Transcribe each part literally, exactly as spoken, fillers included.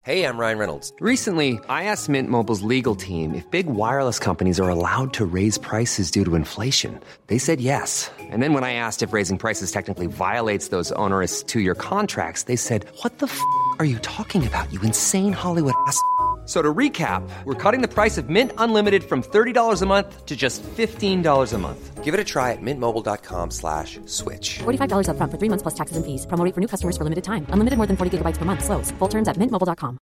Hey, I'm Ryan Reynolds. Recently, I asked Mint Mobile's legal team if big wireless companies are allowed to raise prices due to inflation. They said yes. And then when I asked if raising prices technically violates those onerous two-year contracts, they said, what the f*** are you talking about, you insane Hollywood ass f- So to recap, we're cutting the price of Mint Unlimited from thirty dollars a month to just fifteen dollars a month. Give it a try at mintmobile.com slash switch. forty-five dollars up front for three months plus taxes and fees. Promo rate for new customers for limited time. Unlimited more than forty gigabytes per month. Slows full terms at mint mobile dot com.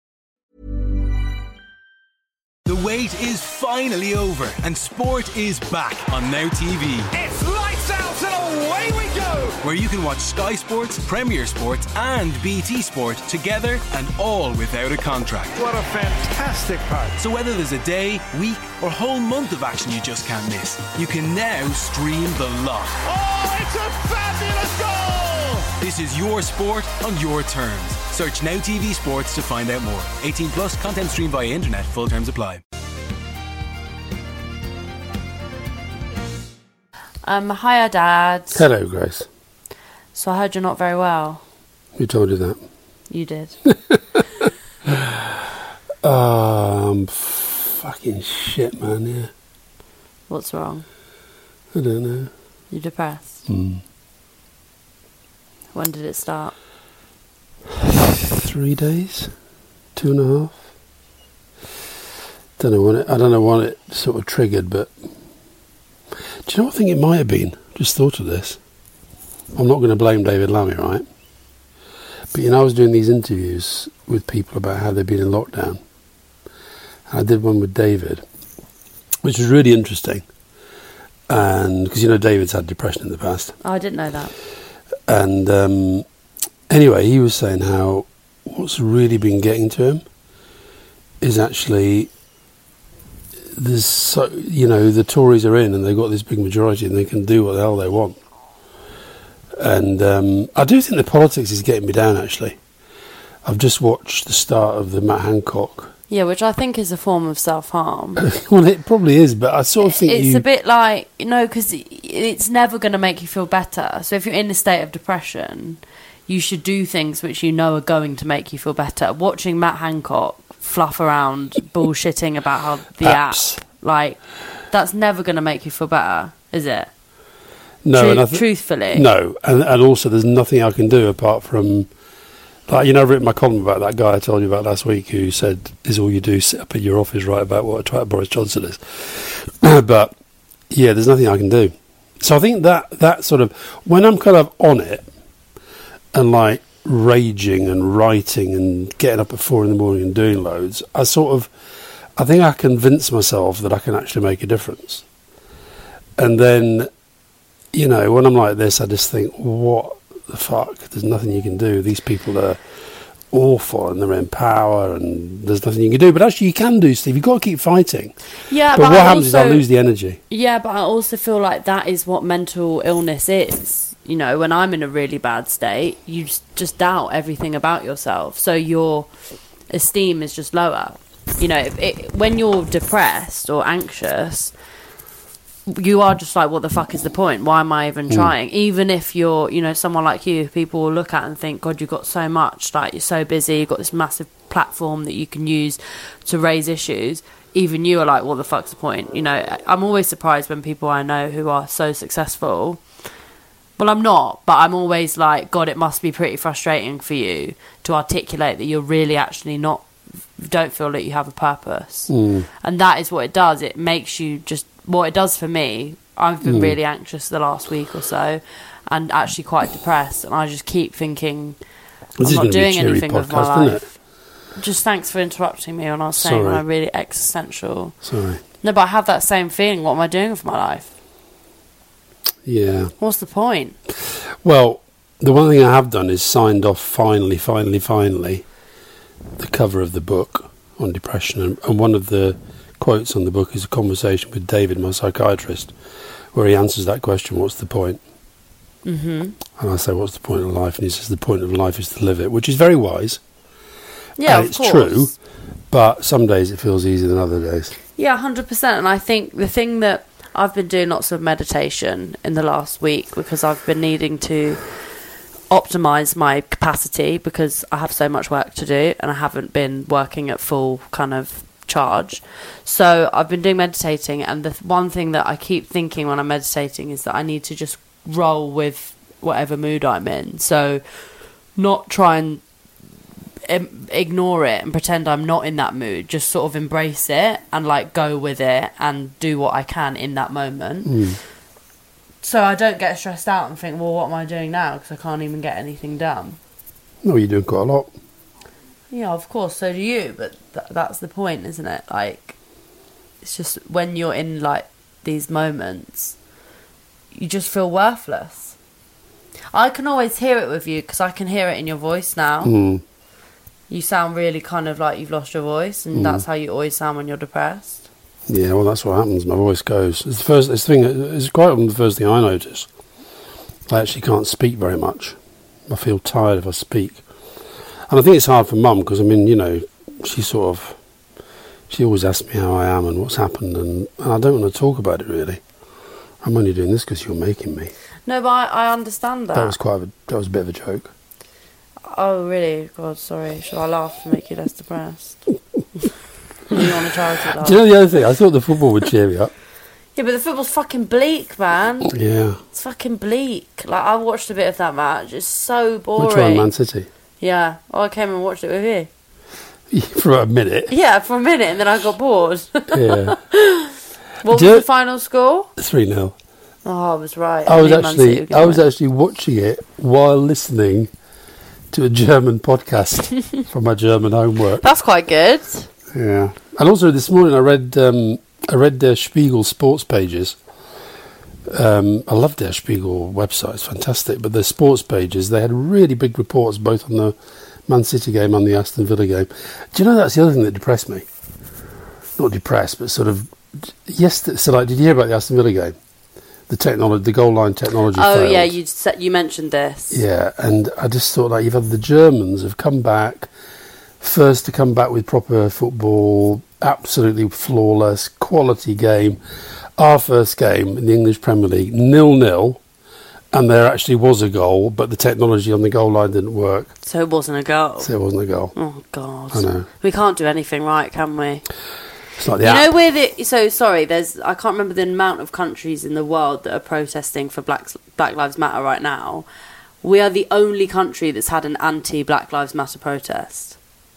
The wait is finally over and sport is back on Now T V. It's lights out and away we go! Where you can watch Sky Sports, Premier Sports and B T Sport together and all without a contract. What a fantastic part. So whether there's a day, week or whole month of action you just can't miss, you can now stream the lot. Oh, it's a fabulous goal! This is your sport on your terms. Search Now T V Sports to find out more. eighteen plus, content streamed via internet. Full terms apply. Um, hiya, Dad. Hello, Grace. So I heard you're not very well. Who told you that? You did. um, fucking shit, man, yeah. What's wrong? I don't know. You depressed? Mm. When did it start? Three days? Two and a half? Don't know what it, I don't know what it sort of triggered, but... Do you know what I think it might have been? Just thought of this. I'm not going to blame David Lammy, right? But you know, I was doing these interviews with people about how they've been in lockdown. And I did one with David, which was really interesting. And because, you know, David's had depression in the past. Oh, I didn't know that. And um, anyway, he was saying how what's really been getting to him is actually... There's so, you know, the Tories are in and they've got this big majority and they can do what the hell they want. And um, I do think the politics is getting me down, actually. I've just watched the start of the Matt Hancock. Yeah, which I think is a form of self-harm. Well, it probably is, but I sort of think It's you... a bit like, you know, because it's never going to make you feel better. So if you're in a state of depression, you should do things which you know are going to make you feel better. Watching Matt Hancock fluff around bullshitting about how the Apps. app, like, that's never going to make you feel better, is it? No, Tru- and I th- truthfully. No, and, and also there's nothing I can do apart from... Like, you know, I've written my column about that guy I told you about last week who said, is all you do sit up in your office write about what a twat Boris Johnson is. But, yeah, there's nothing I can do. So I think that, that sort of... When I'm kind of on it and, like, raging and writing and getting up at four in the morning and doing loads, I sort of... I think I convince myself that I can actually make a difference. And then, you know, when I'm like this, I just think, what the fuck? There's nothing you can do. These people are awful and they're in power and there's nothing you can do. But actually you can do, Steve. You've got to keep fighting. Yeah, but, but what I happens also, is I lose the energy. Yeah, but I also feel like that is what mental illness is. You know, when I'm in a really bad state, you just doubt everything about yourself. So your esteem is just lower. You know, if it, when you're depressed or anxious, you are just like, what the fuck is the point? Why am I even trying? Mm. Even if you're, you know, someone like you, people will look at and think, God, you've got so much, like, you're so busy, you've got this massive platform that you can use to raise issues. Even you are like, what the fuck's the point? You know, I'm always surprised when people I know who are so successful... Well, I'm not, but I'm always like, God, it must be pretty frustrating for you to articulate that you're really actually not, don't feel that you have a purpose. Mm. And that is what it does. It makes you just, what it does for me, I've been mm. really anxious the last week or so and actually quite depressed. And I just keep thinking, this I'm not doing anything podcast, with my life. Just thanks for interrupting me when I was saying I'm really existential. Sorry. No, but I have that same feeling. What am I doing with my life? Yeah. What's the point? Well, the one thing I have done is signed off finally, finally, finally the cover of the book on depression. And, and one of the quotes on the book is a conversation with David, my psychiatrist, where he answers that question, what's the point? Mm-hmm. And I say, what's the point of life? And he says, the point of life is to live it, which is very wise. Yeah, and of it's course. true, but some days it feels easier than other days. Yeah, one hundred percent. And I think the thing that I've been doing lots of meditation in the last week because I've been needing to optimize my capacity because I have so much work to do and I haven't been working at full kind of charge. So I've been doing meditating, and the th- one thing that I keep thinking when I'm meditating is that I need to just roll with whatever mood I'm in. So not try and im- ignore it and pretend I'm not in that mood. Just sort of embrace it and like go with it and do what I can in that moment. Mm. So I don't get stressed out and think, well, what am I doing now? Because I can't even get anything done. No, you're doing quite a lot. Yeah, of course, so do you. But th- that's the point, isn't it? Like, it's just when you're in, like, these moments, you just feel worthless. I can always hear it with you because I can hear it in your voice now. Mm. You sound really kind of like you've lost your voice, and Mm. that's how you always sound when you're depressed. Yeah, well, that's what happens. My voice goes. It's the first. It's the thing. It's quite often the first thing I notice. I actually can't speak very much. I feel tired if I speak, and I think it's hard for Mum because I mean, you know, she sort of, she always asks me how I am and what's happened, and, and I don't want to talk about it really. I'm only doing this because you're making me. No, but I, I understand that. That was quite. A, that was a bit of a joke. Oh, really? God, sorry. Should I laugh to make you less depressed? You want a charity laugh? Do you know the other thing? I thought the football would cheer me up. Yeah, but the football's fucking bleak, man. Yeah. It's fucking bleak. Like, I watched a bit of that match. It's so boring. Which one, Man City? Yeah. Oh, I came and watched it with you. For about a minute. Yeah, for a minute, and then I got bored. Yeah. What Do was you- the final score? three nil. Oh, I was right. I was knew Man City actually would I was win. actually watching it while listening to a German podcast for my German homework. That's quite good. Yeah, and also this morning I read um, I read their Spiegel sports pages. Um, I love their Spiegel website; it's fantastic. But their sports pages, they had really big reports both on the Man City game and the Aston Villa game. Do you know that's the other thing that depressed me? Not depressed, but sort of yesterday. So, like, did you hear about the Aston Villa game? The technology, the goal line technology. Oh failed. yeah, you said you mentioned this. Yeah, and I just thought, like, you've had the Germans have come back, first to come back with proper football, absolutely flawless, quality game. Our first game in the English Premier League, nil-nil, and there actually was a goal, but the technology on the goal line didn't work, So it wasn't a goal. so it wasn't a goal. Oh God. I know. We can't do anything right, can we? It's like the You app. know where the so sorry. There's I can't remember the amount of countries in the world that are protesting for Black Black Lives Matter right now. We are the only country that's had an anti-Black Lives Matter protest.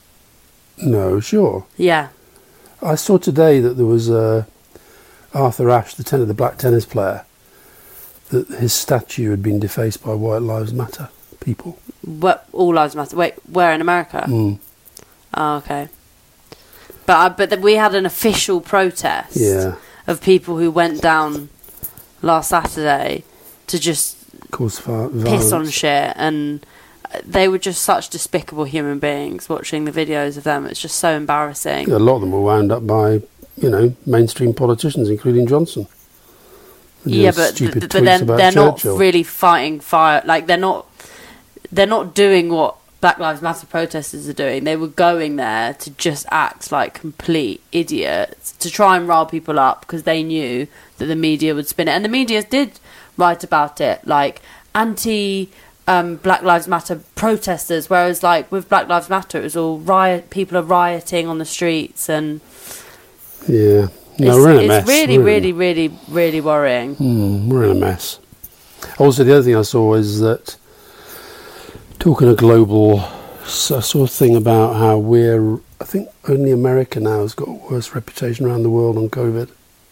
No, sure. Yeah. I saw today that there was uh, Arthur Ashe, the tennis, the black tennis player, that his statue had been defaced by White Lives Matter people. What, all lives matter. Wait, where in America? Mm. Oh, okay. But I, but we had an official protest Yeah. of people who went down last Saturday to just Cause for piss on violence. shit, and they were just such despicable human beings. Watching the videos of them, it's just so embarrassing. A lot of them were wound up by, you know, mainstream politicians, including Johnson. With Yeah, those but stupid th- but tweets then about they're Churchill. not really fighting fire. Like they're not they're not doing what Black Lives Matter protesters are doing. They were going there to just act like complete idiots, to try and rile people up because they knew that the media would spin it, and the media did write about it, like anti um, Black Lives Matter protesters. Whereas, like with Black Lives Matter, it was all riot. People are rioting on the streets, and Yeah. No, it's, we're in a it's mess. really, We're in- really, really, really worrying. Mm, we're in a mess. Also, the other thing I saw is that, talking a global s- I saw a thing about how we're, I think only America now has got a worse reputation around the world on COVID.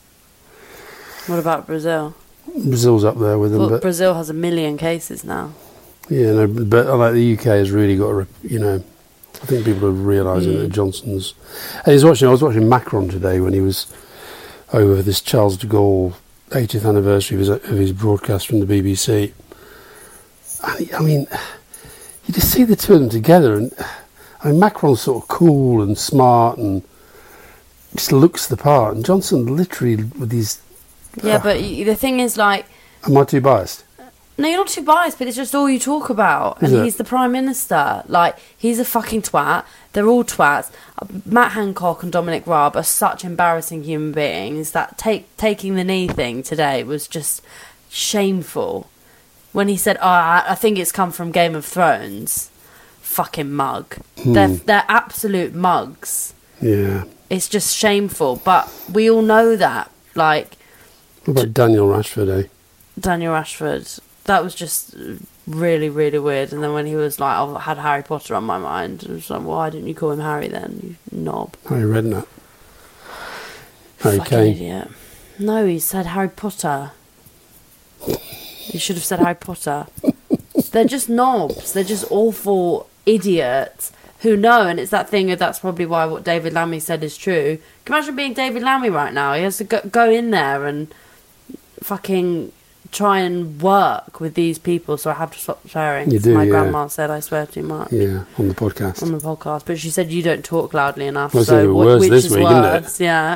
What about Brazil? Brazil's up there with them, Well, but Brazil has a million cases now. yeah, no, but I like the U K has really got a, rep- you know, I think people are realising Mm. that Johnson's. And he's watching. I was watching Macron today when he was over this Charles de Gaulle eightieth anniversary of his, of his broadcast from the B B C. And he, I mean, you just see the two of them together, and I mean, Macron's sort of cool and smart and just looks the part, and Johnson literally with these. Yeah, but y- the thing is, like, Am I too biased? no, you're not too biased, but it's just all you talk about. Is And it? he's the Prime Minister. Like, he's a fucking twat. They're all twats. Uh, Matt Hancock and Dominic Raab are such embarrassing human beings that take taking the knee thing today was just shameful. when he said, "Oh, I, I think it's come from Game of Thrones." Fucking mug. Hmm. They're they're absolute mugs. Yeah. It's just shameful, but we all know that. Like, What about Daniel Rashford, eh? Daniel Rashford, that was just really, really weird. And then when he was like, "I had Harry Potter on my mind," I was like, "Why didn't you call him Harry then, you knob?" Harry Redknapp. Harry Fucking Kane. idiot. No, he said Harry Potter. He should have said Harry Potter. They're just knobs. They're just awful idiots who know, and it's that thing of that's probably why what David Lammy said is true. Can you imagine being David Lammy right now? He has to go, go in there and fucking try and work with these people, so I have to stop swearing. You do, My yeah. grandma said I swear too much. Yeah, on the podcast. On the podcast, but she said you don't talk loudly enough. Well, it's so even what, worse which this is week, isn't it? worse? Yeah.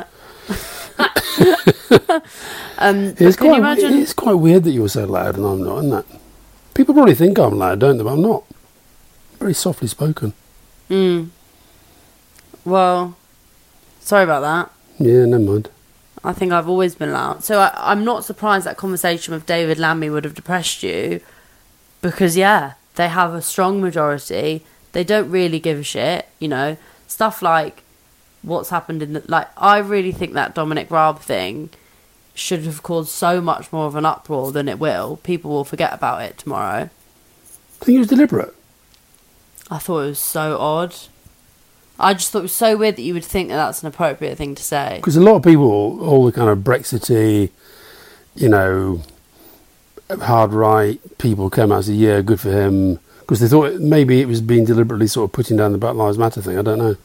um, but It's can quite, you imagine? it's quite weird that you're so loud and I'm not, isn't it? People probably think I'm loud, don't they? But I'm not. Very softly spoken. Mm. Well, sorry about that. Yeah, never mind. I think I've always been loud. So I, I'm not surprised that conversation with David Lammy would have depressed you. Because, yeah, they have a strong majority. They don't really give a shit, you know. Stuff like what's happened in the... Like, I really think that Dominic Raab thing should have caused so much more of an uproar than it will. People will forget about it tomorrow. I think it was deliberate. I thought it was so odd. I just thought it was so weird that you would think that that's an appropriate thing to say. Because a lot of people, all the kind of Brexity, you know, hard right people came out and said, yeah, good for him. Because they thought maybe it was being deliberately sort of putting down the Black Lives Matter thing. I don't know.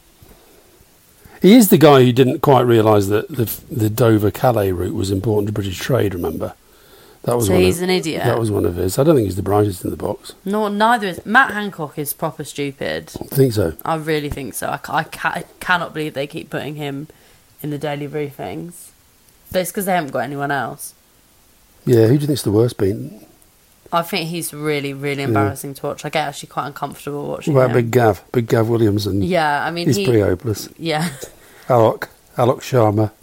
He is the guy who didn't quite realise that the, the Dover-Calais route was important to British trade, remember? That was So one he's of, an idiot? That was one of his. I don't think he's the brightest in the box. No, neither is... Matt Hancock is proper stupid. I think so. I really think so. I, ca- I, ca- I cannot believe they keep putting him in the daily briefings. But it's because they haven't got anyone else. Yeah, who do you think's the worst being? I think he's really, really embarrassing to watch. I get actually quite uncomfortable watching What about him. Big Gav? Big Gav Williamson. Yeah, I mean... He's he, pretty hopeless. Yeah. Alok. Alok Sharma.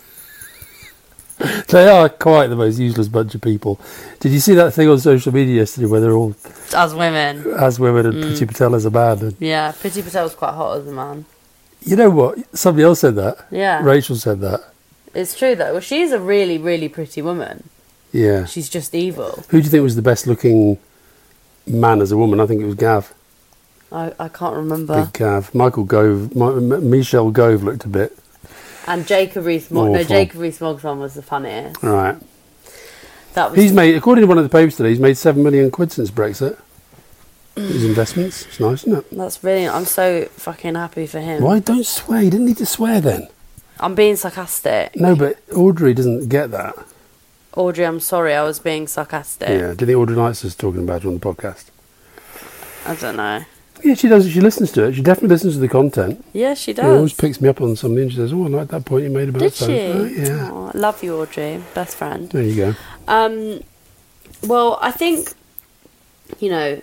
They are quite the most useless bunch of people. Did you see that thing on social media yesterday where they're all As women. as women and Mm. Priti Patel as a man? And Yeah, Priti Patel's quite hot as a man. you know what? Somebody else said that. Yeah. Rachel said that. It's true, though. Well, she's a really, really pretty woman. Yeah. She's just evil. Who do you think was the best looking man as a woman? I think it was Gav. I, I can't remember. Big Gav. Michael Gove. My, M- Michelle Gove looked a bit. And Jacob Rees-Mogg. No, Awful. Jacob Rees-Mogg's one was the funniest. All right. That was He's made, according to one of the papers today, he's made seven million quid since Brexit. His investments. It's nice, isn't it? That's brilliant. I'm so fucking happy for him. Why don't swear? You didn't need to swear then. I'm being sarcastic. No, but Audrey doesn't get that. Audrey, I'm sorry. I was being sarcastic. Yeah. Do you think Audrey likes us talking about it on the podcast? I don't know. Yeah, she does. She listens to it. She definitely listens to the content. Yeah, she She always does. picks me up on something. And she says, "Oh, I like that point you made about Did so." she? Oh, yeah. Oh, I love you, Audrey. Best friend. There you go. Um, well, I think, you know,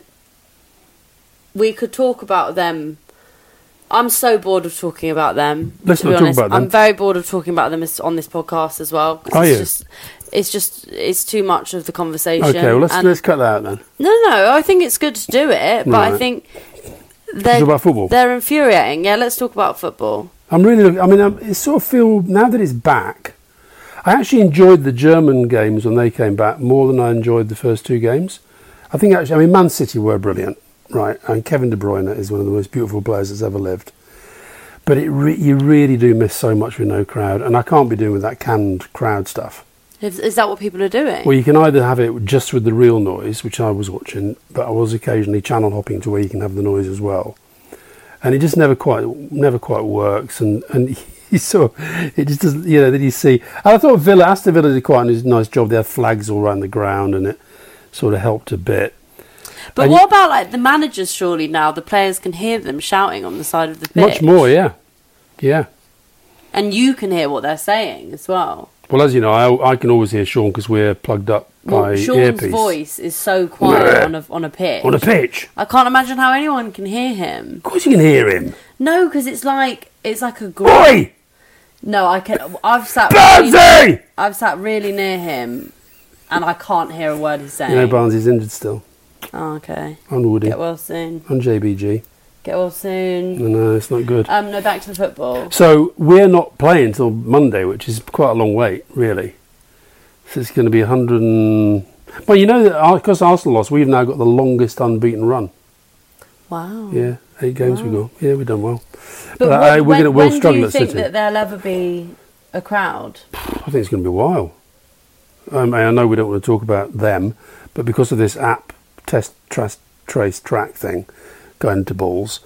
we could talk about them. I'm so bored of talking about them. Let's to be not talk honest. about them. I'm very bored of talking about them as- on this podcast as well. 'cause Are it's you? Just, it's just, it's too much of the conversation. Okay, well let's and- let's cut that out then. No, no, I think it's good to do it, but I Right. think Talk they're, about football. they're infuriating. Yeah, let's talk about football. I'm really. Look, I mean, I'm, it sort of feel now that it's back. I actually enjoyed the German games when they came back more than I enjoyed the first two games. I think actually, I mean, Man City were brilliant, right? And Kevin De Bruyne is one of the most beautiful players that's ever lived. But it re- you really do miss so much with no crowd, and I can't be doing with that canned crowd stuff. Is, is that what people are doing? Well, you can either have it just with the real noise, which I was watching, but I was occasionally channel hopping to where you can have the noise as well, and it just never quite, never quite works. And and you saw it just doesn't, you know. Then you see, and I thought Villa, Aston Villa did quite a nice job. They had flags all around the ground, and it sort of helped a bit. But and what about like the managers? Surely now the players can hear them shouting on the side of the pitch. Much more, yeah, yeah. And you can hear what they're saying as well. Well, as you know, I, I can always hear Sean because we're plugged up Well, by Sean's earpiece voice is so quiet on a on a pitch. on a pitch. I can't imagine how anyone can hear him. Of course, you can hear him. No, because it's like it's like a gr- Oi, No, I can. I've sat. Really, Bernsey! I've sat really near him, and I can't hear a word he's saying. You know Barnes is injured still. Oh, okay. On Woody. Get well soon. On J B G. Get well soon. No, no, it's not good. Um, no, back to the football. So we're not playing until Monday, which is quite a long wait, really. So it's going to be one hundred and... Well, you know that because Arsenal lost, we've now got the longest unbeaten run. Wow. Yeah, eight games wow. we've got. Yeah, we've done well. But, but what, uh, we're when, gonna, we'll when struggle do you at think City. that there'll ever be a crowd? I think it's going to be a while. Um, I know we don't want to talk about them, but because of this app test, trace, trace, track thing going to balls,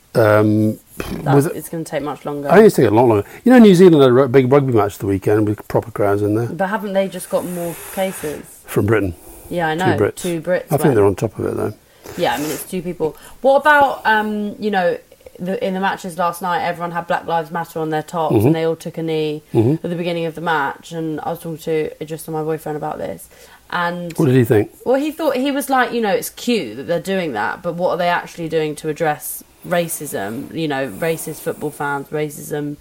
um, That's, it's going to take much longer. I think it's taking a lot longer. You know, New Zealand had a big rugby match the weekend with proper crowds in there. But haven't they just got more cases? From Britain. Yeah, I know. Two Brits. Two Brits I think went. they're on top of it, though. Yeah, I mean, it's two people. What about, um, you know, the, in the matches last night, everyone had Black Lives Matter on their tops Mm-hmm. and they all took a knee Mm-hmm. at the beginning of the match. And I was talking to just my boyfriend about this. And What did he think? well, he thought, he was like, you know, it's cute that they're doing that, but what are they actually doing to address racism? You know, racist football fans, racism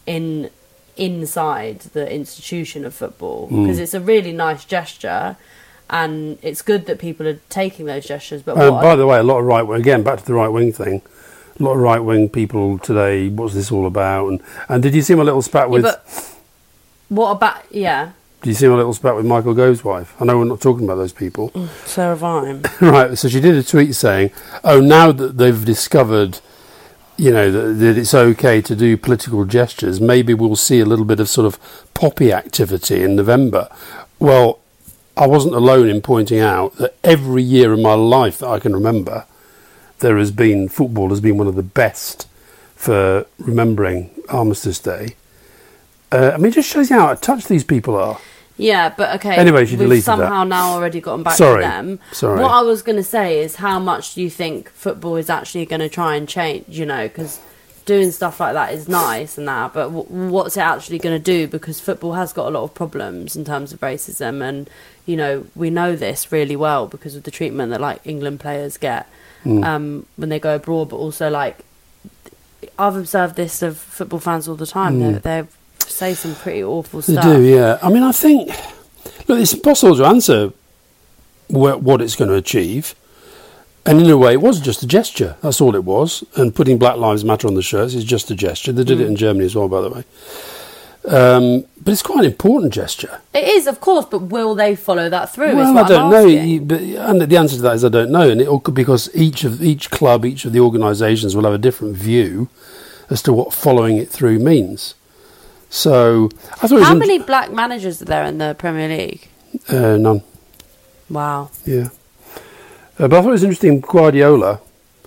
in inside the institution of football. Because Mm. it's a really nice gesture. And it's good that people are taking those gestures. But Um, what by are, the way, a lot of right wing, again, back to the right wing thing, a lot of right wing people today, what's this all about? And, and did you see my little spat with... yeah, but what about, yeah. Did you see my little spat with Michael Gove's wife? I know we're not talking about those people. Sarah Vine. Right, so she did a tweet saying, oh, now that they've discovered, you know, that, that it's okay to do political gestures, maybe we'll see a little bit of sort of poppy activity in November. Well, I wasn't alone in pointing out that every year in my life that I can remember, there has been, football has been one of the best for remembering Armistice Day. Uh, I mean, it just shows you how out of touch these people are. Yeah, but okay. Anyway, she we've deleted somehow that. now already gotten back Sorry, to them. sorry. What I was going to say is how much do you think football is actually going to try and change, you know, because doing stuff like that is nice and that, but w- what's it actually going to do? Because football has got a lot of problems in terms of racism, and you know we know this really well because of the treatment that like England players get Mm. um, when they go abroad. But also, like I've observed this of football fans all the time. Mm. They they say some pretty awful They stuff. do, yeah. I mean, I think, look, it's impossible to answer wh- what it's going to achieve. And in a way, it was just a gesture. That's all it was. And putting Black Lives Matter on the shirts is just a gesture. They did Mm. it in Germany as well, by the way. Um, but it's quite an important gesture. It is, of course, but will they follow that through? is Well, what I don't I'm know. asking. You- But and the answer to that is I don't know. And it all could, because each of each club, each of the organisations will have a different view as to what following it through means. So I thought it was How in- many black managers are there in the Premier League? uh, none. Wow. Yeah. Uh, but I thought it was interesting, Guardiola,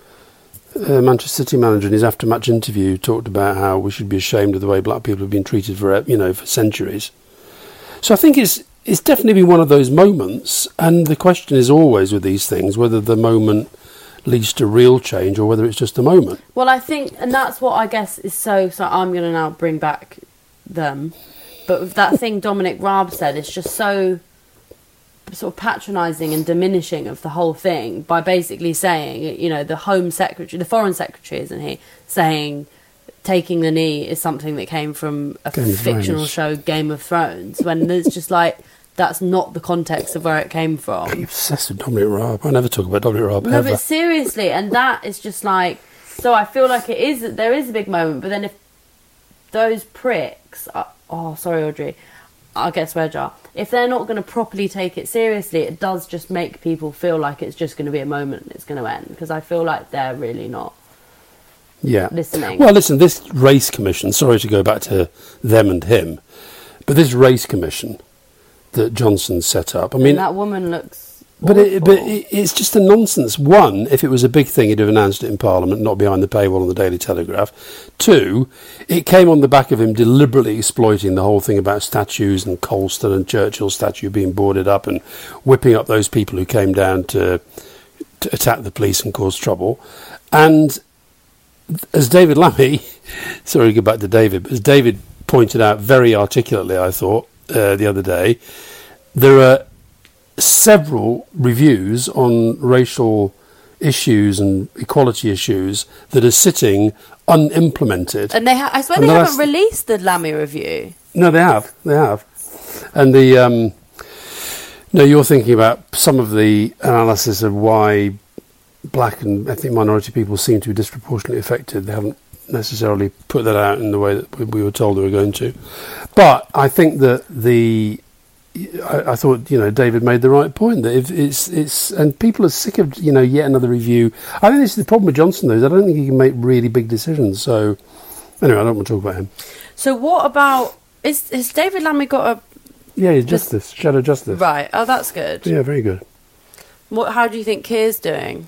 uh, Manchester City manager, in his after-match interview talked about how we should be ashamed of the way black people have been treated for, you know, for centuries. So I think it's it's definitely been one of those moments, and the question is always with these things whether the moment leads to real change or whether it's just a moment. Well, I think, and that's what I guess is so, so I'm going to now bring back them, but with that thing Dominic Raab said, it's just so sort of patronising and diminishing of the whole thing by basically saying, you know, the Home Secretary, the Foreign Secretary, isn't he, saying taking the knee is something that came from a Game of fictional Thrones. show, Game of Thrones, when it's just like, that's not the context of where it came from. You're obsessed with Dominic Raab. I never talk about Dominic Raab No, ever. but seriously, and that is just like, so I feel like it is, there is a big moment, but then if those pricks, are, oh, sorry, Audrey, I'll get swear jar. If they're not going to properly take it seriously, it does just make people feel like it's just going to be a moment and it's going to end, because I feel like they're really not Yeah. listening. Well, listen, this race commission, sorry to go back to them and him, but this race commission that Johnson set up, I mean, and that woman looks but it, but awful. it, it's just a nonsense. One, if it was a big thing, he'd have announced it in Parliament, not behind the paywall on the Daily Telegraph. Two, it came on the back of him deliberately exploiting the whole thing about statues and Colston and Churchill's statue being boarded up and whipping up those people who came down to, to attack the police and cause trouble. And as David Lammy, sorry to go back to David, but as David pointed out very articulately, I thought, uh, the other day, there are several reviews on racial issues and equality issues that are sitting unimplemented. And they ha- I swear And they the haven't last- released the Lammy review. No, they have. They have. And the um, No, you're thinking about some of the analysis of why black and ethnic minority people seem to be disproportionately affected. They haven't necessarily put that out in the way that we were told they were going to. But I think that the... I, I thought, you know, David made the right point, that if it's... it's and people are sick of, you know, yet another review. I think this is the problem with Johnson, though, is I don't think he can make really big decisions. So, anyway, I don't want to talk about him. So what about... Is, has David Lammy got a... Yeah, he's Justice, Shadow Justice. Right, oh, that's good. Yeah, very good. What? How do you think Keir's doing?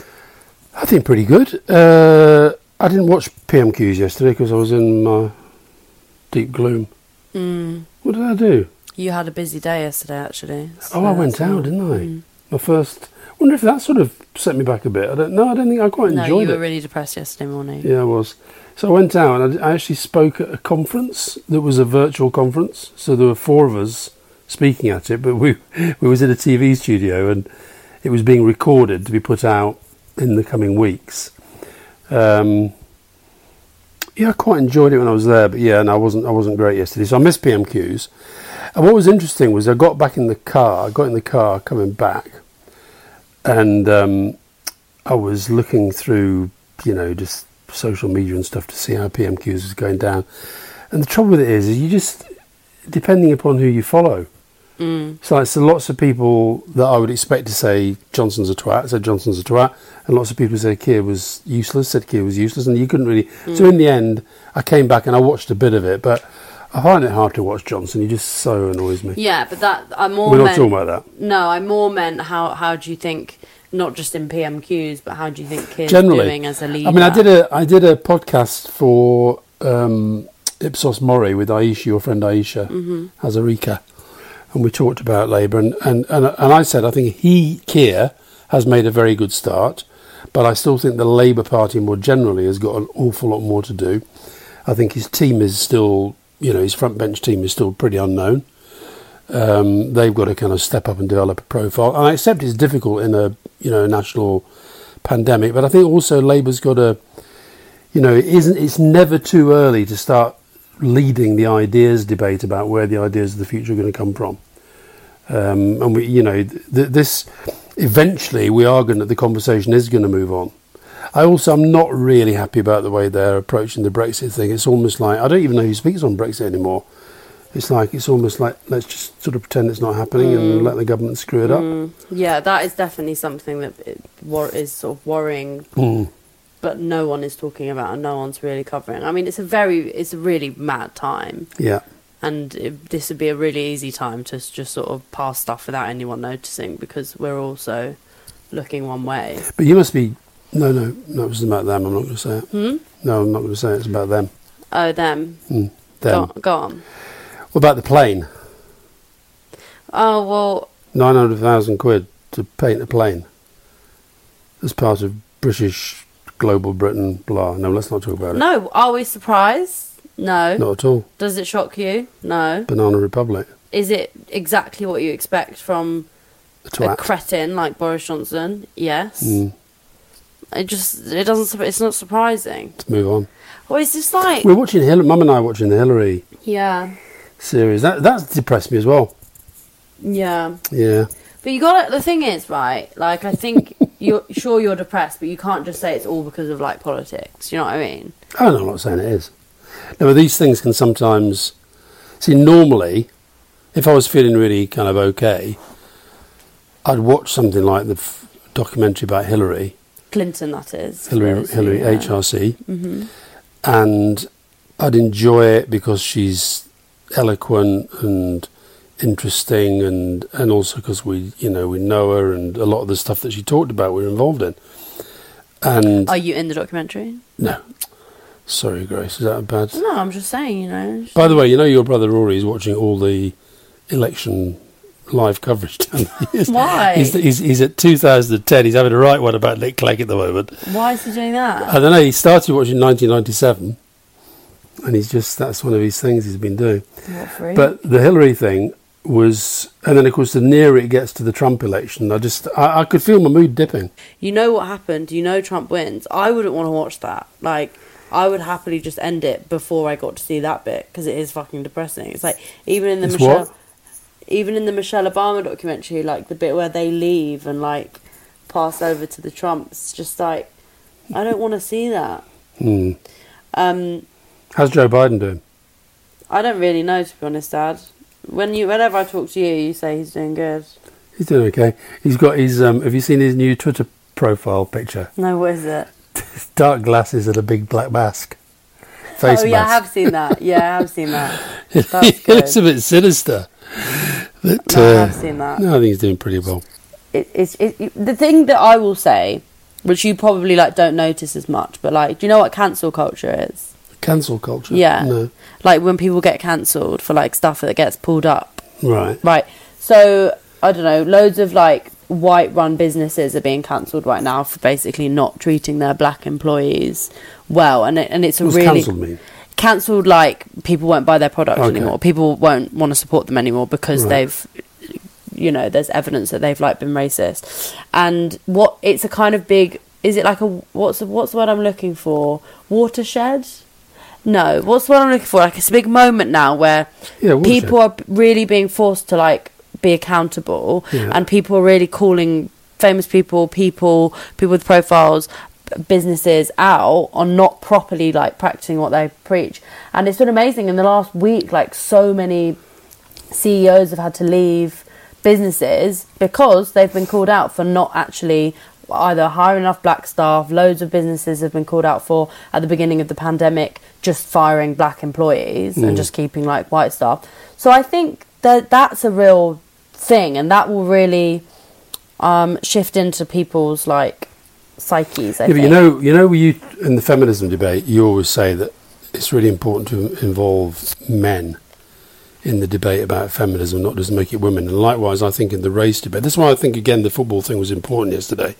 I think pretty good. Uh, I didn't watch P M Qs yesterday because I was in my deep gloom. Mm. What did I do? You had a busy day yesterday, actually. So oh, I went out, didn't I? Mm. My first... I wonder if that sort of set me back a bit. I don't know. I don't think I quite no, enjoyed it. No, you were really depressed yesterday morning. Yeah, I was. So I went out and I, I actually spoke at a conference that was a virtual conference. So there were four of us speaking at it, but we we was in a T V studio and it was being recorded to be put out in the coming weeks. Um, yeah, I quite enjoyed it when I was there, but yeah, and I wasn't I wasn't great yesterday, so I missed P M Qs. And what was interesting was I got back in the car, I got in the car coming back, and um, I was looking through, you know, just social media and stuff to see how P M Qs was going down. And the trouble with it is, is you just, depending upon who you follow. Mm. So it's lots of people that I would expect to say Johnson's a twat, said Johnson's a twat, and lots of people who said Keir was useless, said Keir was useless, and you couldn't really... Mm. So in the end, I came back and I watched a bit of it, but I find it hard to watch Johnson. He just so annoys me. Yeah, but that... I more We're not meant, talking about that. No, I more meant how, how do you think... Not just in P M Qs, but how do you think Keir's Generally, doing as a leader? I mean, I did a I did a podcast for um, Ipsos Mori with Aisha, your friend Aisha mm-hmm. Hazarika, and we talked about Labour, and, and, and, and I said I think he, Keir, has made a very good start, but I still think the Labour Party more generally has got an awful lot more to do. I think his team is still, you know, his front bench team is still pretty unknown. Um, they've got to kind of step up and develop a profile. And I accept it's difficult in a, you know, national pandemic, but I think also Labour's got to, you know, it isn't, it's never too early to start leading the ideas debate about where the ideas of the future are going to come from. Um, and we, you know, th- this, eventually we are going to, the conversation is going to move on. I also am not really happy about the way they're approaching the Brexit thing. It's almost like, I don't even know who speaks on Brexit anymore. It's like, it's almost like, let's just sort of pretend it's not happening mm. and let the government screw it up. Mm. Yeah, that is definitely something that it wor- is sort of worrying, mm. but no one is talking about and no one's really covering. I mean, it's a very, it's a really mad time. Yeah. And it, this would be a really easy time to just sort of pass stuff without anyone noticing because we're also looking one way. But you must be, no, no, no, it was about them, I'm not going to say it. Hmm? No, I'm not going to say it, it's about them. Oh, them. Mm, them. Go, go on. What about the plane? Oh, well... nine hundred thousand quid to paint a plane as part of British Global Britain, blah. No, let's not talk about it. No, are we surprised? No. Not at all. Does it shock you? No. Banana Republic. Is it exactly what you expect from a, a cretin like Boris Johnson? Yes. Mm. It just, it doesn't, it's not surprising. Let's move on. Well, it's just like... We're watching, Hillary, Mum and I are watching the Hillary... Yeah. series. That that's depressed me as well. Yeah. Yeah. But you got to, the thing is, right, like, I think you're sure you're depressed, but you can't just say it's all because of, like, politics. You know what I mean? Oh, no, I'm not saying it is. No, but these things can sometimes... See, normally, if I was feeling really kind of okay, I'd watch something like the f- documentary about Hillary. Clinton, that is. Hillary, Hillary yeah. H R C. Mm-hmm. And I'd enjoy it because she's eloquent and interesting, and, and also because we, you know, we know her, and a lot of the stuff that she talked about we're involved in. And are you in the documentary? No. Sorry, Grace, is that a bad... No, I'm just saying, you know. By the way, you know your brother Rory is watching all the election live coverage down there. Why? He's, he's, he's at two thousand ten. He's having a right one about Nick Clegg at the moment. Why is he doing that? I don't know. He started watching nineteen ninety-seven, and he's just, that's one of his things he's been doing. What, free? But the Hillary thing was, and then of course the nearer it gets to the Trump election, I just, I, I could feel my mood dipping. You know what happened? You know Trump wins. I wouldn't want to watch that. Like, I would happily just end it before I got to see that bit, because it is fucking depressing. It's like, even in the It's Michelle... what? even in the Michelle Obama documentary, like the bit where they leave and like pass over to the Trumps, just like, I don't want to see that. Hmm. Um, How's Joe Biden doing? I don't really know, to be honest, Dad. When you, whenever I talk to you, you say he's doing good. He's doing okay. He's got his. Um, have you seen his new Twitter profile picture? No, what is it? Dark glasses and a big black mask. Face oh yeah, mask. I have seen that. Yeah, I have seen that. That's It good. looks a bit sinister. But, No, I uh, have seen that. No, I think he's doing pretty well. It, it's it, it, the thing that I will say, which you probably like don't notice as much, but like, do you know what cancel culture is? Cancel culture? Yeah. No. Like when people get cancelled for like stuff that gets pulled up. Right. Right. So, I don't know, loads of like white run businesses are being cancelled right now for basically not treating their black employees well. And it, and it's a What's really... cancelled mean? Cancelled, like people won't buy their product Okay. anymore. People won't want to support them anymore because Right. they've, you know, there's evidence that they've like been racist. And what, it's a kind of big... Is it like a... What's the, what's the word I'm looking for? Watershed? No, what's the word I'm looking for? Like, it's a big moment now where Yeah, watershed. people are really being forced to, like, be accountable. Yeah. And people are really calling famous people, people, people with profiles, b- businesses out on not properly, like, practicing what they preach. And it's been amazing. In the last week, like, so many C E Os have had to leave businesses because they've been called out for not actually either hiring enough black staff. Loads of businesses have been called out for, at the beginning of the pandemic, just firing black employees Mm. and just keeping like white staff. So I think that that's a real thing, and that will really um, shift into people's like psyches. I Yeah, think. but you know, you know, you in the feminism debate, you always say that it's really important to involve men in the debate about feminism, not just make it women. And likewise, I think in the race debate, that's why I think again the football thing was important yesterday.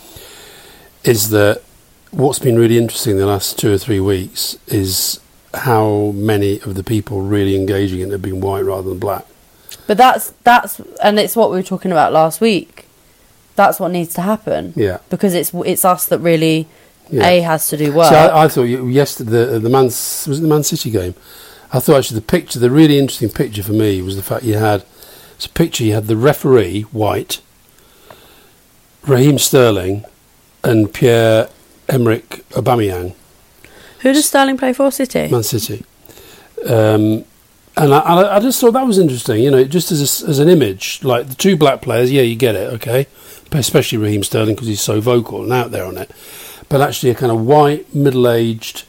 Is that what's been really interesting the last two or three weeks is how many of the people really engaging in it have been white rather than black. But that's that's and it's what we were talking about last week. That's what needs to happen. Yeah. Because it's it's us that really Yeah. a has to do work. See, I, I thought you, yesterday the the Man was it the Man City game. I thought actually the picture, the really interesting picture for me was the fact you had it's a picture you had the referee white, Raheem Sterling, and Pierre Emerick Aubameyang, Who does Sterling play for? City. Man City. Um, and I, I, I just thought that was interesting, you know, just as a, as an image, like the two black players, yeah, you get it, okay, but especially Raheem Sterling because he's so vocal and out there on it. But actually a kind of white, middle-aged,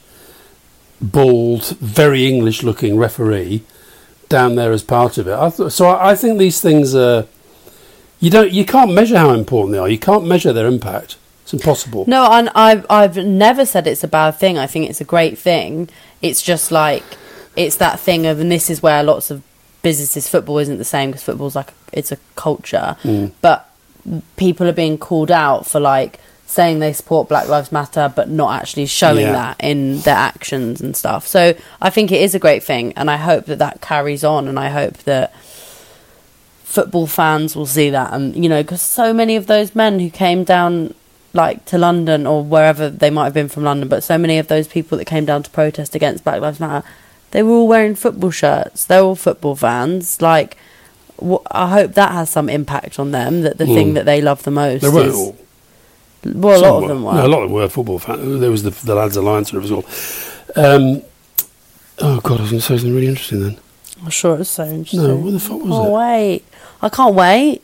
bald, very English-looking referee down there as part of it. I th- so I, I think these things are, you don't, you can't measure how important they are. You can't measure their impact. It's impossible. No, and I've I've never said it's a bad thing. I think it's a great thing. It's just like it's that thing of, and this is where lots of businesses, football isn't the same because football's like it's a culture, Mm. but people are being called out for like saying they support Black Lives Matter, but not actually showing Yeah. that in their actions and stuff. So I think it is a great thing, and I hope that that carries on, and I hope that football fans will see that, and you know, because so many of those men who came down like to London or wherever they might have been from London, but so many of those people that came down to protest against Black Lives Matter, they were all wearing football shirts. They're all football fans. Like, wh- I hope that has some impact on them, that the Mm. thing that they love the most They weren't is... all. Well, a Some lot of them were. No, a lot of them were football fans. There was the, the Lads Alliance and it was all. Um, oh, God, I was going to say something really interesting then. I'm sure it was so interesting. No, what the fuck was oh, it? wait. I can't wait.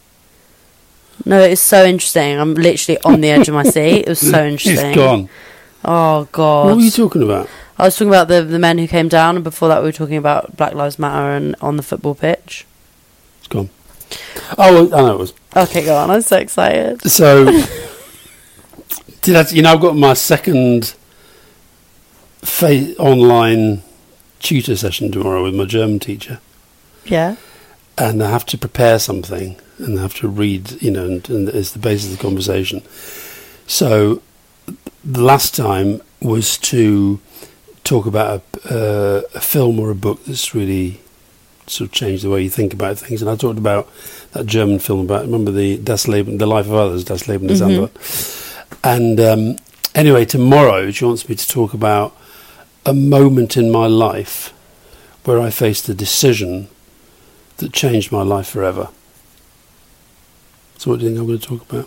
No, it is so interesting. I'm literally on the edge of my seat. It was so interesting. It's gone. Oh, God. What were you talking about? I was talking about the, the men who came down, and before that we were talking about Black Lives Matter and on the football pitch. It's gone. Oh, I know it was. Okay, go on. I'm so excited. So, did I, you know, I've got my second fa- online tutor session tomorrow with my German teacher. Yeah. And I have to prepare something and I have to read, you know, and, and it's the basis of the conversation. So the last time was to talk about a, uh, a film or a book that's really sort of changed the way you think about things. And I talked about that German film about, remember the Das Leben, The Life of Others, Das Leben des Mhm. Anderen. And um, anyway, tomorrow she wants me to talk about a moment in my life where I faced a decision that changed my life forever. So what do you think I'm going to talk about?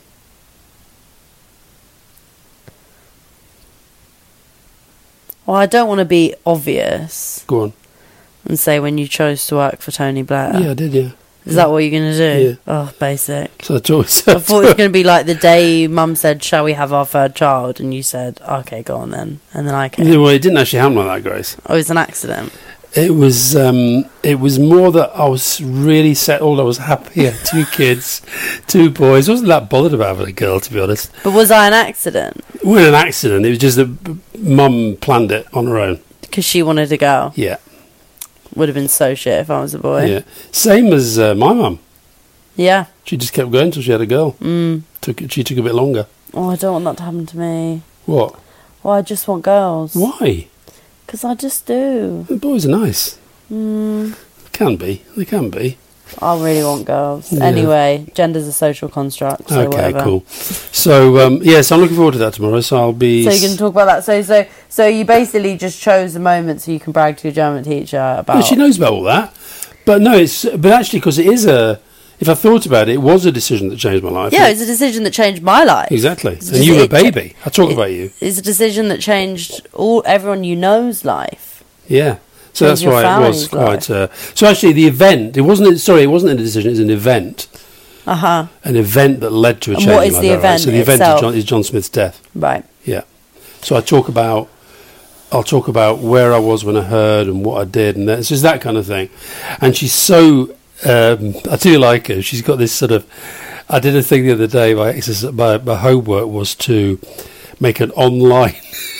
Well, I don't want to be obvious Go on. and say when you chose to work for Tony Blair. Yeah, I did, yeah. Is that what you're going to do? Yeah. Oh, basic. So I talked... I thought it was going to be like the day Mum said, shall we have our third child? And you said, okay, go on then. And then I came. Well, it didn't actually happen like that, Grace. Oh, it was an accident. It was um, it was more that I was really settled. I was happy. I had two kids, two boys. I wasn't that bothered about having a girl, to be honest. But was I an accident? It wasn't an accident. It was just that Mum planned it on her own. Because she wanted a girl. Yeah. Would have been so shit if I was a boy. Yeah. Same as uh, my mum. Yeah. She just kept going until she had a girl. Mm. Took it, she took a bit longer. Oh, I don't want that to happen to me. What? Well, I just want girls. Why? Because I just do. The boys are nice. Mm. Can be. They can be. I really want girls. Yeah. Anyway, gender's a social construct. So okay, whatever. cool. So, um, yes, I'm looking forward to that tomorrow. So I'll be... So you can talk about that. So, so, so you basically just chose a moment so you can brag to your German teacher about. Well, she knows about all that. But no, it's... But actually, because it is a... If I thought about it, it was a decision that changed my life. Yeah, it's a decision that changed my life. Exactly. It's And you were a it cha- baby. I talk it- about you. It's a decision that changed all everyone you know's life. Yeah. So Changed that's your why it was family's quite... Uh, so actually, the event... It wasn't... Sorry, it wasn't a decision. It was an event. Uh huh. An event that led to a And change what in is my the life. event So the event is itself? John, is John Smith's death. Right. Yeah. So I talk about... I'll talk about where I was when I heard and what I did, and that, it's just that kind of thing. And she's so... Um, I do like her. She's got this sort of... I did a thing the other day. My, my, my homework was to make an online...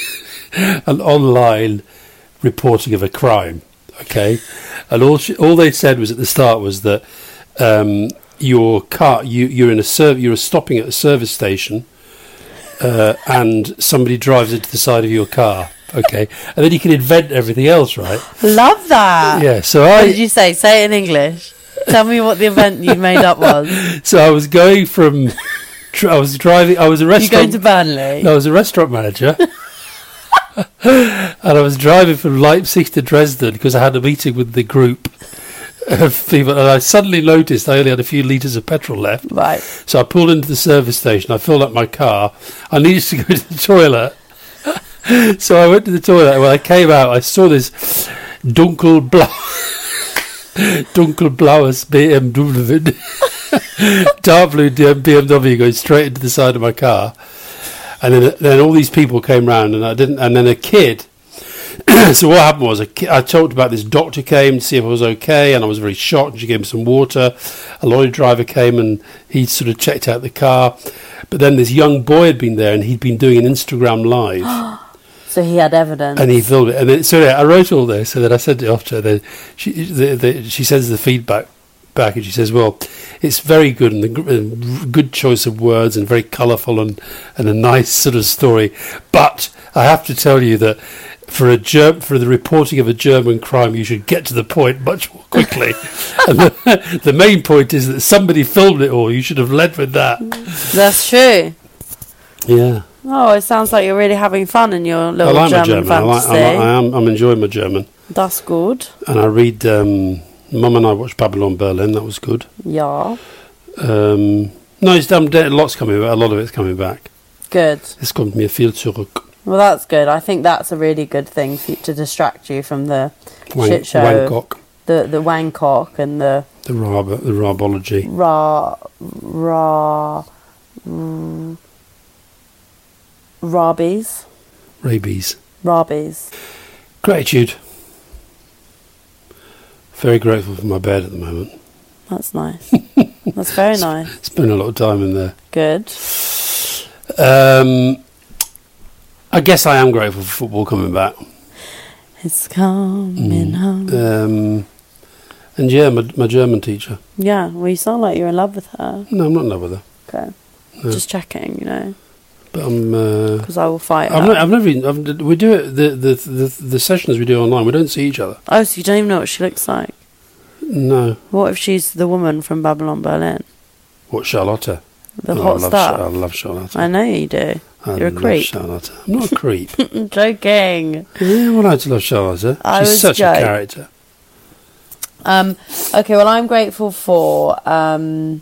an online reporting of a crime. Okay? And all she, all they said was at the start was that um, your car... You, you're in a serv- You're stopping at a service station uh, and somebody drives into the side of your car. Okay, and then you can invent everything else, right? Love that. Yeah. So What I did you say? Say it in English. Tell me what the event you made up was. so I was going from. Tr- I was driving. I was a You restaurant. going to Burnley? No, I was a restaurant manager, and I was driving from Leipzig to Dresden because I had a meeting with the group of people, and I suddenly noticed I only had a few litres of petrol left. Right. So I pulled into the service station. I filled up my car. I needed to go to the toilet. So I went to the toilet. When I came out, I saw this dunkelblau, dunkelblaues B M W, dark blue B M W going straight into the side of my car. And then, then all these people came round, and I didn't. And then a kid. So what happened was, a ki- I talked about this doctor came to see if I was okay, and I was very shocked. And she gave me some water. A lorry driver came, and he sort of checked out the car. But then this young boy had been there, and he'd been doing an Instagram live. So he had evidence. And he filmed it, and then so yeah, I wrote all this, and then I sent it off to her. Then she, the, the, she sends the feedback back, and she says, "Well, it's very good, and a g- good choice of words, and very colourful, and and a nice sort of story. But I have to tell you that for a Ger- for the reporting of a German crime, you should get to the point much more quickly. And the, the main point is that somebody filmed it all. You should have led with that." That's true. Yeah. Oh, it sounds like you're really having fun in your I little like my German German. I, like, fantasy. I, like, I am. I'm enjoying my German. That's good. And I read, um, Mum and I watched Babylon Berlin, that was good. Yeah. Um, no, it's done, lots coming back, a lot of it's coming back. Good. Es kommt mir viel zurück. Well, that's good. I think that's a really good thing for you, to distract you from the Wang, shit show. Wangkok, The the Wangkok and the the, rab, the rabology. ra ra mm, rabies Rabies. rabies. Gratitude. Very grateful for my bed at the moment. That's nice. That's very nice. Spent a lot of time in there. Good. Um, I guess I am grateful for football coming back. It's coming home. Um, and yeah, my, my German teacher. Yeah. Well, you sound like you're in love with her. No, I'm not in love with her. Okay. No. Just checking, you know, But I'm... Uh, because I will fight her. I've, not, I've never even... I've, we do it... The, the, the, the sessions we do online, we don't see each other. Oh, so you don't even know what she looks like? No. What if she's the woman from Babylon Berlin? What, Charlotte? The Oh, hot I love stuff? Char- I love Charlotte. I know you do. I You're a love creep. Charlotte. I'm not a creep. I'm joking. Yeah, well, I love Charlotte. I She's was such joking. a character. Um, okay, well, I'm grateful for um,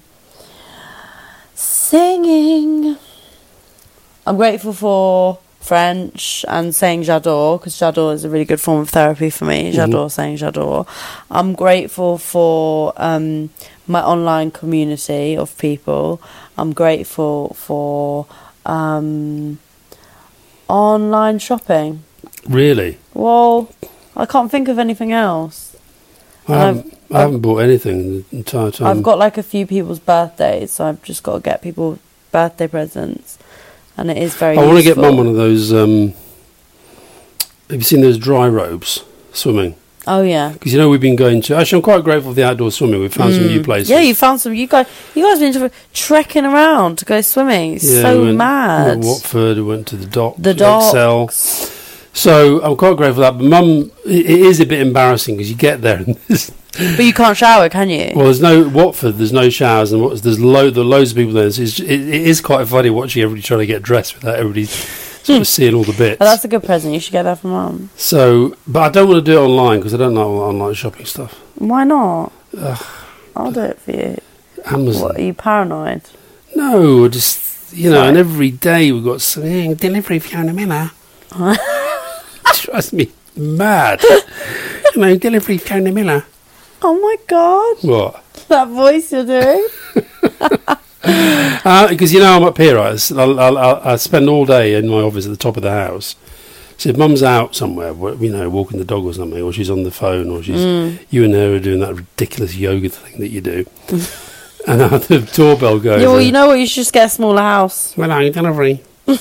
singing. I'm grateful for French and saying j'adore, because j'adore is a really good form of therapy for me. J'adore, mm-hmm. saying j'adore. I'm grateful for um, my online community of people. I'm grateful for um, online shopping. Really? Well, I can't think of anything else. I haven't, I haven't bought anything the entire time. I've got like a few people's birthdays, so I've just got to get people birthday presents, and it is very I want to useful. get Mum one of those, um, have you seen those dry robes, swimming? Oh, yeah. Because, you know, we've been going to... Actually, I'm quite grateful for the outdoor swimming. We've found mm. some new places. Yeah, you found some... You guys you guys been trekking around to go swimming. It's yeah, so we went, mad. We went to Watford, we went to the docks. The docks. Excel. So, I'm quite grateful for that. But, Mum, it, it is a bit embarrassing because you get there and there's... But you can't shower, can you? Well, there's no... Watford, there's no showers, and what, there's lo- there are loads of people there. So it's, it, it is quite funny watching everybody trying to get dressed without everybody... sort of seeing all the bits. Oh, that's a good present. You should get that for Mum. So, but I don't want to do it online because I don't like online shopping stuff. Why not? Ugh. I'll do it for you. Amazon. What, are you paranoid? No, just, you know, and every day we've got something, delivery Fiona Miller. Drives me mad. You know, delivery Fiona Miller. Oh my God. What? That voice you're doing. Because, uh, you know, I'm up here, right? I'll, I'll, I'll, I spend all day in my office at the top of the house. So if Mum's out somewhere, you know, walking the dog or something, or she's on the phone, or she's Mm. you and her are doing that ridiculous yoga thing that you do, and uh, the doorbell goes. Yeah, well, you know what? You should just get a smaller house. Well, I delivery. So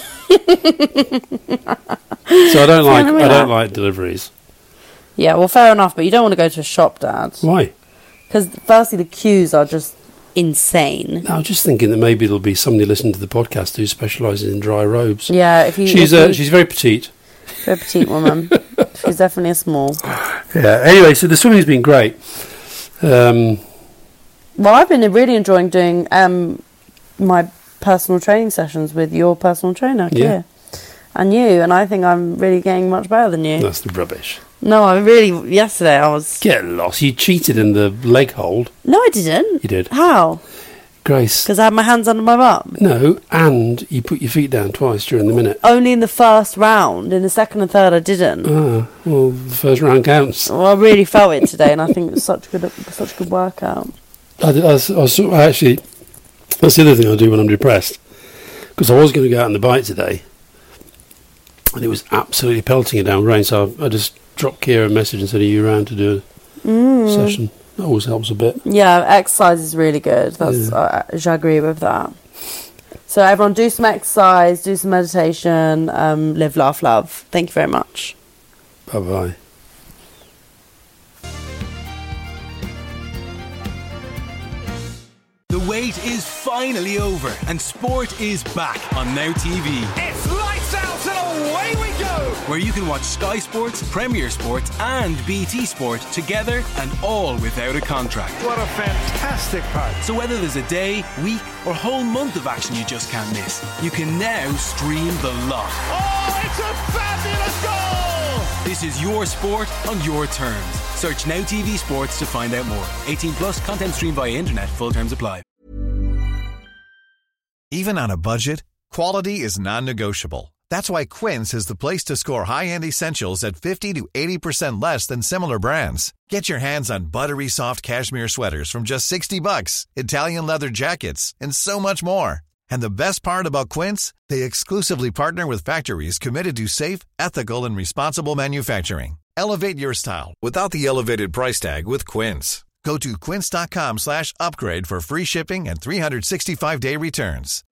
I don't like I don't like deliveries. Yeah, well, fair enough, but you don't want to go to a shop, Dad. Why? Because firstly, the queues are just insane. No, I was just thinking that maybe there'll be somebody listening to the podcast who specialises in dry robes. Yeah, if you. She's if uh, you, she's very petite. Very petite woman. She's definitely a small. Yeah. Anyway, so the swimming's been great. Um, well, I've been really enjoying doing um, my personal training sessions with your personal trainer, Keir. Yeah. And you, and I think I'm really getting much better than you. That's the rubbish. No, I really... Yesterday I was... Get lost. You cheated in the leg hold. No, I didn't. You did. How? Grace. Because I had my hands under my bum? No, and you put your feet down twice during the minute. Only in the first round. In the second and third I didn't. Ah, well, the first round counts. Well, I really felt it today, and I think it was such a good, such a good workout. I, did, I, was, I, was, I actually... That's the other thing I do when I'm depressed. Because I was going to go out on the bike today, and it was absolutely pelting it down rain, so I, I just dropped Kira a message and said, are you around to do a mm. session? That always helps a bit. Yeah, exercise is really good. That's yeah. uh, I agree with that. So everyone, do some exercise, do some meditation, um, live, laugh, love. Thank you very much. Bye bye. The wait is finally over, and sport is back on Now T V. It's lights out and away we go! Where you can watch Sky Sports, Premier Sports and B T Sport together and all without a contract. What a fantastic part. So whether there's a day, week or whole month of action you just can't miss, you can now stream the lot. Oh, it's a fabulous goal! This is your sport on your terms. Search Now T V Sports to find out more. eighteen plus, content streamed via internet. Full terms apply. Even on a budget, quality is non-negotiable. That's why Quince is the place to score high-end essentials at fifty to eighty percent less than similar brands. Get your hands on buttery soft cashmere sweaters from just sixty bucks, Italian leather jackets, and so much more. And the best part about Quince, they exclusively partner with factories committed to safe, ethical, and responsible manufacturing. Elevate your style without the elevated price tag with Quince. Go to quince.com slash upgrade for free shipping and three sixty-five day returns.